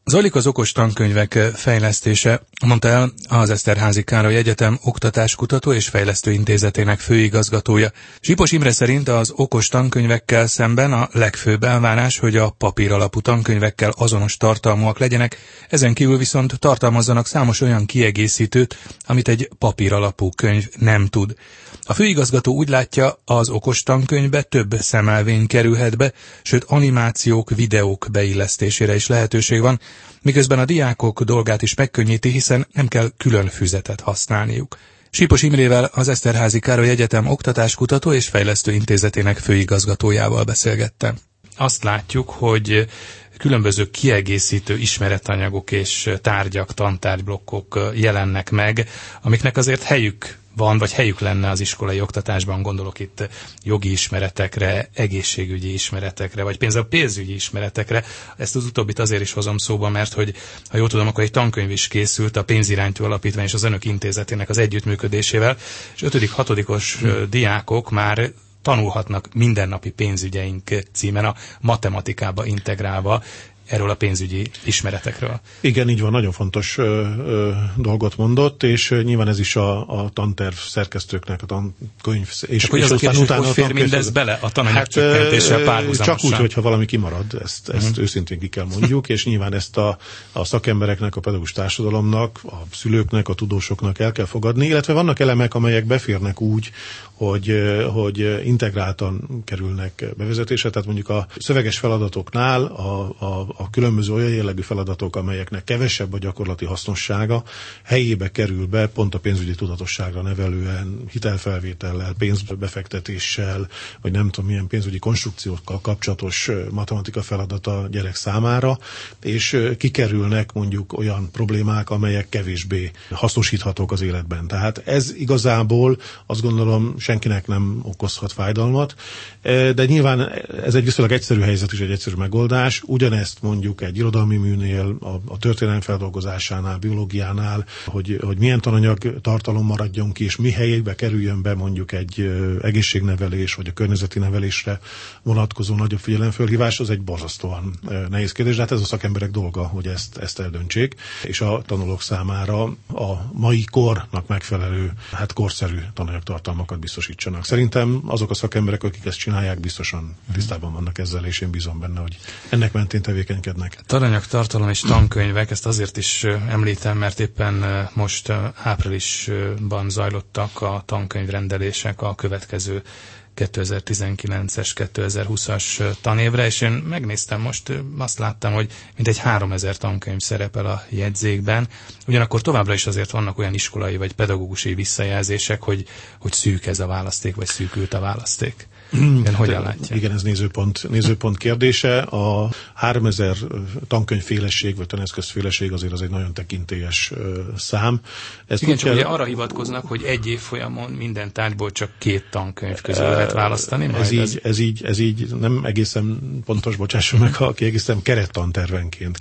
Zajlik az okos tankönyvek fejlesztése, mondta el az Eszterházy Károly Egyetem Oktatáskutató és Fejlesztő Intézetének főigazgatója. Sipos Imre szerint az okos tankönyvekkel szemben a legfőbb elvárás, hogy a papíralapú tankönyvekkel azonos tartalmúak legyenek, ezen kívül viszont tartalmazzanak számos olyan kiegészítőt, amit egy papíralapú könyv nem tud. A főigazgató úgy látja, az okos tankönyvbe több szemelvény kerülhet be, sőt animációk, videók beillesztésére is lehetőség van, miközben a diákok dolgát is megkönnyíti, hiszen nem kell külön füzetet használniuk. Sipos Imrével, az Eszterházy Károly Egyetem Oktatáskutató és Fejlesztő Intézetének főigazgatójával beszélgettem. Azt látjuk, hogy különböző kiegészítő ismeretanyagok és tárgyak, tantárgyblokkok jelennek meg, amiknek azért helyük van, vagy helyük lenne az iskolai oktatásban, gondolok itt jogi ismeretekre, egészségügyi ismeretekre, vagy pénzügyi ismeretekre. Ezt az utóbbit azért is hozom szóba, mert hogy, ha jól tudom, akkor egy tankönyv is készült a Pénziránytű Alapítvány és az Önök Intézetének az együttműködésével, és 5.-6. Diákok már tanulhatnak mindennapi pénzügyeink címen a matematikába integrálva erről a pénzügyi ismeretekről. Igen, így van, nagyon fontos dolgot mondott, és nyilván ez is a tanterv szerkesztőknek, a tankönyv, és hogy aztán utána hogy fér mindez bele a tananyagcsökkentéssel párhuzamosan? Csak úgy, hogyha valami kimarad, ezt őszintén ki kell mondjuk, és nyilván ezt a szakembereknek, a pedagógus társadalomnak, a szülőknek, a tudósoknak el kell fogadni, illetve vannak elemek, amelyek beférnek úgy, hogy integráltan kerülnek bevezetésre, tehát mondjuk a szöveges feladatoknál a különböző olyan jellegű feladatok, amelyeknek kevesebb a gyakorlati hasznossága, helyébe kerül be pont a pénzügyi tudatosságra nevelően, hitelfelvétellel, pénzbefektetéssel, vagy nem tudom milyen pénzügyi konstrukciókkal kapcsolatos matematika feladat a gyerek számára, és kikerülnek mondjuk olyan problémák, amelyek kevésbé hasznosíthatók az életben. Tehát ez igazából azt gondolom senkinek nem okozhat fájdalmat, de nyilván ez egy viszonylag egyszerű helyzet és egy egyszerű megoldás. Ugyanezt mondjuk egy irodalmi műnél, a történelem feldolgozásánál, biológiánál, hogy milyen tananyag tartalom maradjon ki, és mi helyébe kerüljön be mondjuk egy egészségnevelés, vagy a környezeti nevelésre vonatkozó nagyobb figyelemfölhívás, az egy borzasztóan nehéz kérdés, de hát ez a szakemberek dolga, hogy ezt eldöntsék, és a tanulók számára a mai kornak megfelelő, korszerű tananyagtartalmakat biztosítsanak. Szerintem azok a szakemberek, akik ezt csinálják, biztosan tisztában vannak ezzel, és én bízom benne, hogy ennek mentén tevékenykednek. Tananyagtartalom és tankönyvek, ezt azért is említem, mert éppen most áprilisban zajlottak a tankönyvrendelések a következő 2019-es, 2020-as tanévre, és én megnéztem most, azt láttam, hogy mintegy 3000 tankönyv szerepel a jegyzékben. Ugyanakkor továbbra is azért vannak olyan iskolai vagy pedagógusi visszajelzések, hogy szűk ez a választék, vagy szűkült a választék. Ön hogyan látja? Igen, ez nézőpont kérdése. A 3000 tankönyvféleség, vagy taneszközféleség azért az egy nagyon tekintélyes szám. Igen, csak ugye arra hivatkoznak, hogy egy évfolyamon minden tárgyból csak 2 tankönyv közül lehet választani. Ez így nem egészen pontos, bocsásson meg, ha kiegészítem, kerettantervenként.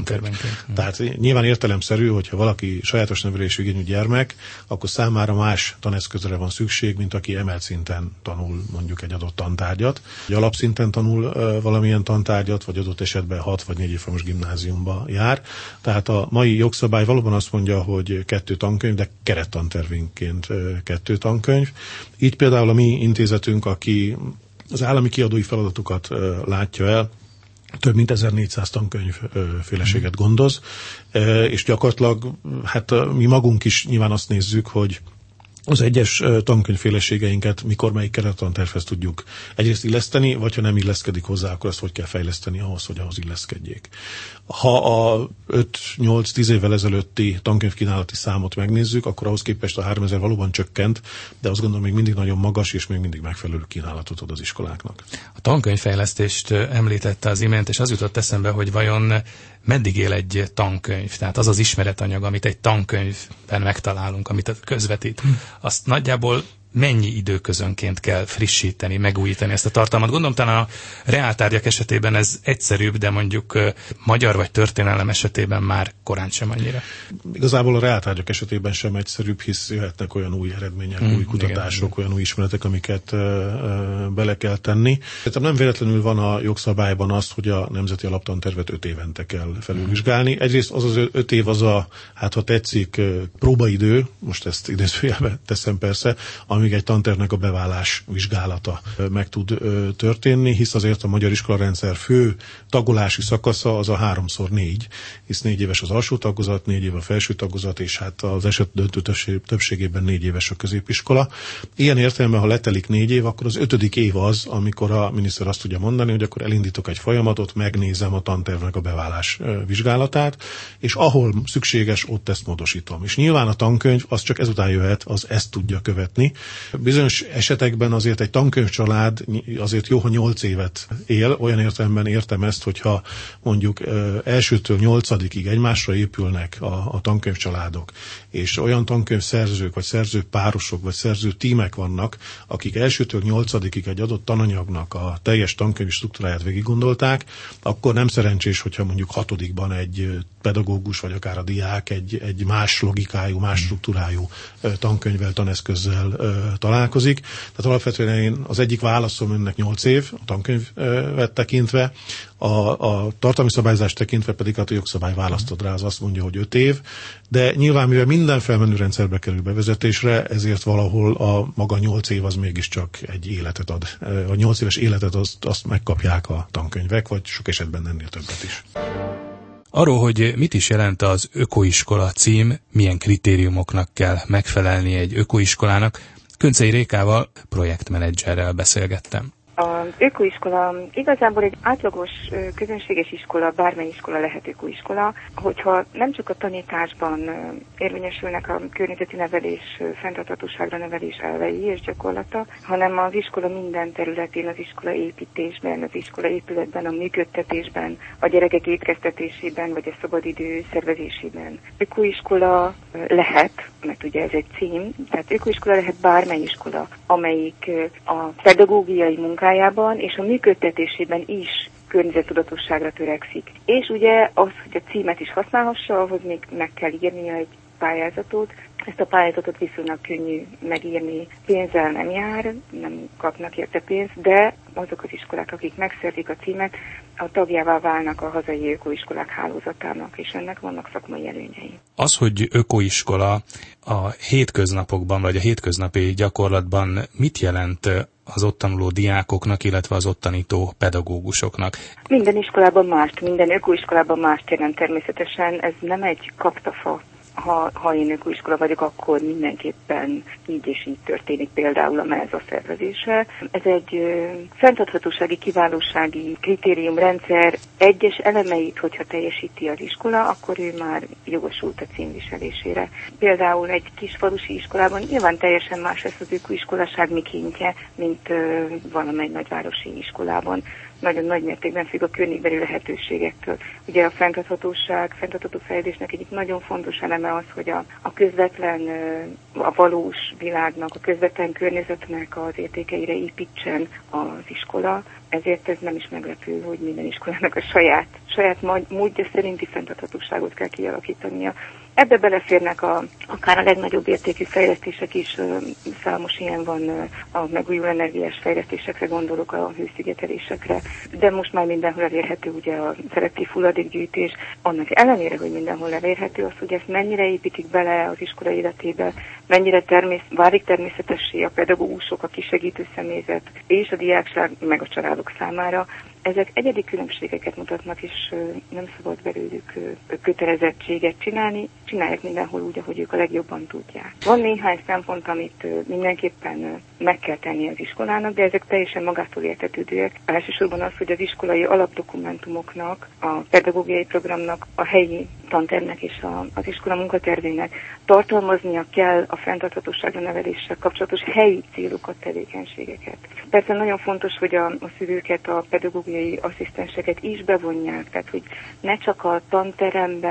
Tehát nyilván értelemszerű, hogyha valaki sajátos nevelésű igényű gyermek, akkor számára más taneszközre van szükség, mint aki emelt szinten tanul mondjuk egy adott tantárgyat. Egy alapszinten tanul valamilyen tantárgyat, vagy adott esetben 6 vagy 4 évfolyamos gimnáziumba jár. Tehát a mai jogszabály valóban azt mondja, hogy 2 tankönyv, de kerettantervünként 2 tankönyv. Így például a mi intézetünk, aki az állami kiadói feladatokat látja el, több mint 1400 tankönyvféleséget gondoz, és gyakorlatilag mi magunk is nyilván azt nézzük, hogy az egyes tankönyvféleségeinket mikor melyik kerettantervhez tudjuk egyrészt illeszteni, vagy ha nem illeszkedik hozzá, akkor azt hogy kell fejleszteni ahhoz, hogy ahhoz illeszkedjék. Ha a 5-8-10 évvel ezelőtti tankönyvkínálati számot megnézzük, akkor ahhoz képest a 3000 valóban csökkent, de azt gondolom még mindig nagyon magas, és még mindig megfelelő kínálatot ad az iskoláknak. A tankönyvfejlesztést említette az imént, és az jutott eszembe, hogy vajon meddig él egy tankönyv, tehát az az ismeretanyag, amit egy tankönyvben megtalálunk, amit közvetít, azt nagyjából mennyi időközönként kell frissíteni, megújítani ezt a tartalmat? Gondolom, talán a reáltárgyak esetében ez egyszerűbb, de mondjuk magyar vagy történelem esetében már korán sem annyira. Igazából a reáltárgyak esetében sem egyszerűbb, hisz jöhetnek olyan új eredmények, új kutatások, igen. Olyan új ismeretek, amiket bele kell tenni. Tehát nem véletlenül van a jogszabályban az, hogy a Nemzeti Alaptantervet 5 évente kell felülvizsgálni. Egyrészt az 5 év az a, hát ha tetszik, próbaidő, most ezt idézőjelbe teszem persze, amíg egy tantervnek a beválás vizsgálata meg tud történni, hisz azért a magyar iskolarendszer fő tagolási szakasza az a 3x4, hisz 4 éves az alsó tagozat, 4 év a felső tagozat, és hát az eset döntő többségében 4 éves a középiskola. Ilyen értelemben, ha letelik 4 év, akkor az 5. év az, amikor a miniszter azt tudja mondani, hogy akkor elindítok egy folyamatot, megnézem a tantervnek a beválás vizsgálatát, és ahol szükséges, ott ezt módosítom. És nyilván a tankönyv az csak ezután jöhet, az ezt tudja követni. Bizonyos esetekben azért egy tankönyvcsalád azért jó, ha 8 évet él, olyan értelemben értem ezt, hogyha mondjuk elsőtől 8-ig egymásra épülnek a tankönyvcsaládok, és olyan tankönyvszerzők, vagy szerzőpárosok, vagy szerző tímek vannak, akik elsőtől 8-ig egy adott tananyagnak a teljes tankönyvi struktúráját végiggondolták, akkor nem szerencsés, hogyha mondjuk 6-ban egy pedagógus, vagy akár a diák egy más logikájú, más struktúrájú tankönyvvel, taneszközzel találkozik. Tehát alapvetően én az egyik válaszom önnek 8 év, a tankönyvet tekintve, a tartalmi szabályzást tekintve pedig a jogszabály választod rá, az azt mondja, hogy 5 év, de nyilván mivel minden felmenő rendszerbe kerül bevezetésre, ezért valahol a maga 8 év az mégiscsak egy életet ad. A 8 éves életet azt megkapják a tankönyvek, vagy sok esetben ennél többet is. Arról, hogy mit is jelent az ökoiskola cím, milyen kritériumoknak kell megfelelni egy ökoiskolának, Könczei Rékával, projektmenedzserrel beszélgettem. Az ökoiskola igazából egy átlagos közönséges iskola, bármely iskola lehet ökoiskola, hogyha nem csak a tanításban érvényesülnek a környezeti nevelés, fenntarthatóságra nevelés elvei és gyakorlata, hanem az iskola minden területén, az iskola építésben, az iskola épületben, a működtetésben, a gyerekek étkeztetésében, vagy a szabadidő szervezésében. Ökoiskola lehet, mert ugye ez egy cím, tehát ökoiskola lehet bármely iskola, amelyik a pedagógiai munkájában és a működtetésében is környezettudatosságra törekszik. És ugye az, hogy a címet is használhassa, ahhoz még meg kell írnia egy pályázatot. Ezt a pályázatot viszonylag könnyű megírni, pénzzel nem jár, nem kapnak érte pénzt, de azok az iskolák, akik megszerzik a címet, a tagjává válnak a hazai ökoiskolák hálózatának, és ennek vannak szakmai előnyei. Az, hogy ökoiskola a hétköznapokban, vagy a hétköznapi gyakorlatban mit jelent az ott tanuló diákoknak, illetve az ott tanító pedagógusoknak? Minden iskolában mást, minden ökoiskolában mást jelent természetesen, ez nem egy kaptafa. Ha én ökoiskola vagyok, akkor mindenképpen így és így történik például a MEZ a szervezése. Ez egy fenntarthatósági, kiválósági kritériumrendszer egyes elemeit, hogyha teljesíti az iskola, akkor ő már jogosult a címviselésére. Például egy kisfalusi iskolában nyilván teljesen más lesz az ökoiskolaság mikéntje, mint valamely nagyvárosi iskolában. Nagyon nagy mértékben függ a környékbeli lehetőségektől. Ugye a fenntartható fejlődésnek egyik nagyon fontos eleme az, hogy a közvetlen, a valós világnak, a közvetlen környezetnek az értékeire építsen az iskola. Ezért ez nem is meglepő, hogy minden iskolának a saját módja szerinti fenntarthatóságot kell kialakítania. Ebbe beleférnek akár a legnagyobb értékű fejlesztések is, számos ilyen van, a megújuló energiás fejlesztésekre gondolok, a hőszigetelésekre, de most már mindenhol elérhető ugye a szelektív hulladékgyűjtés. Annak ellenére, hogy mindenhol elérhető az, hogy ezt mennyire építik bele az iskola életébe, mennyire válik természetessé a pedagógusok, a kisegítő személyzet és a diákság meg a családok számára. Ezek egyedi különbségeket mutatnak, és nem szabad belőlük kötelezettséget csinálni, csinálják mindenhol úgy, ahogy ők a legjobban tudják. Van néhány szempont, amit mindenképpen meg kell tenni az iskolának, de ezek teljesen magától értetődőek. Elsősorban az, hogy az iskolai alapdokumentumoknak, a pedagógiai programnak, a helyi tantervnek és az iskola munkatervének tartalmaznia kell a fenntarthatóságra neveléssel kapcsolatos helyi célokat, tevékenységeket. Persze nagyon fontos, hogy a szülőket, a pedagógiai asszisztenseket is bevonják, tehát hogy ne csak a tanteremben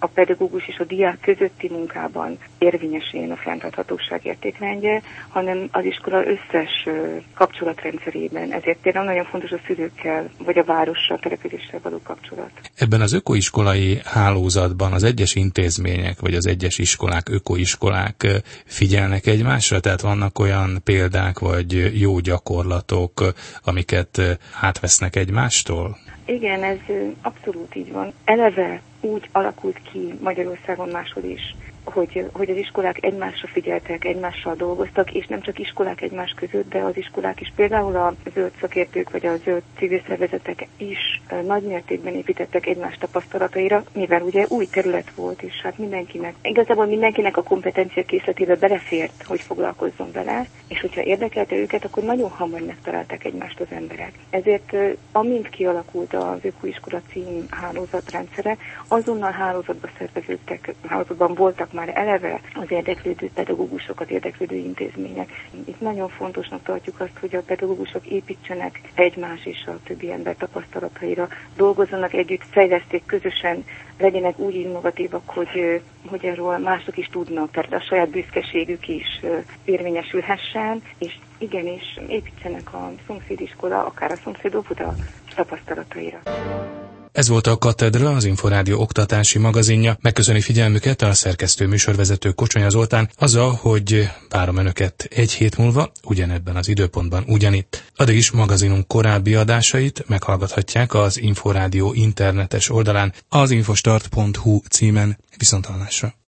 a pedagógus és a diák közötti munkában érvényesüljön a fenntarthatóság értékrendje, hanem az iskola összes kapcsolatrendszerében. Ezért például nagyon fontos a szülőkkel, vagy a várossal, településsel való kapcsolat. Ebben az ökoiskolai hálózatban az egyes intézmények, vagy az egyes iskolák, ökoiskolák figyelnek egymásra? Tehát vannak olyan példák, vagy jó gyakorlatok, amiket átvesznek egymástól? Igen, ez abszolút így van. Eleve úgy alakult ki Magyarországon máshol is, hogy az iskolák egymásra figyeltek, egymással dolgoztak, és nem csak iskolák egymás között, de az iskolák is, például a zöld szakértők vagy a zöld civil szervezetek is nagy mértékben építettek egymás tapasztalataira, mivel ugye új terület volt, és hát igazából mindenkinek a kompetencia készletébe belefért, hogy foglalkozzon vele, és hogyha érdekelte őket, akkor nagyon hamar megtalálták egymást az emberek. Ezért amint kialakult az Ökoiskola cím hálózatrendszere, azonnal hálózatban voltak már eleve az érdeklődő pedagógusok, az érdeklődő intézmények. Itt nagyon fontosnak tartjuk azt, hogy a pedagógusok építsenek egymás és a többi ember tapasztalataira, dolgozzanak együtt, fejleszték közösen, legyenek úgy innovatívak, hogy erről mások is tudnak, tehát a saját büszkeségük is érvényesülhessen, és igenis építsenek a szomszédiskola, akár a szomszéd óvoda tapasztalataira. Ez volt a Katedra, az Inforádió oktatási magazinja. Megköszöni figyelmüket a szerkesztő műsorvezető Kocsonya Zoltán azzal, hogy várom önöket egy hét múlva, ugyanebben az időpontban ugyanitt. Addig is magazinunk korábbi adásait meghallgathatják az Inforádió internetes oldalán, az infostart.hu címen. Viszonthallásra.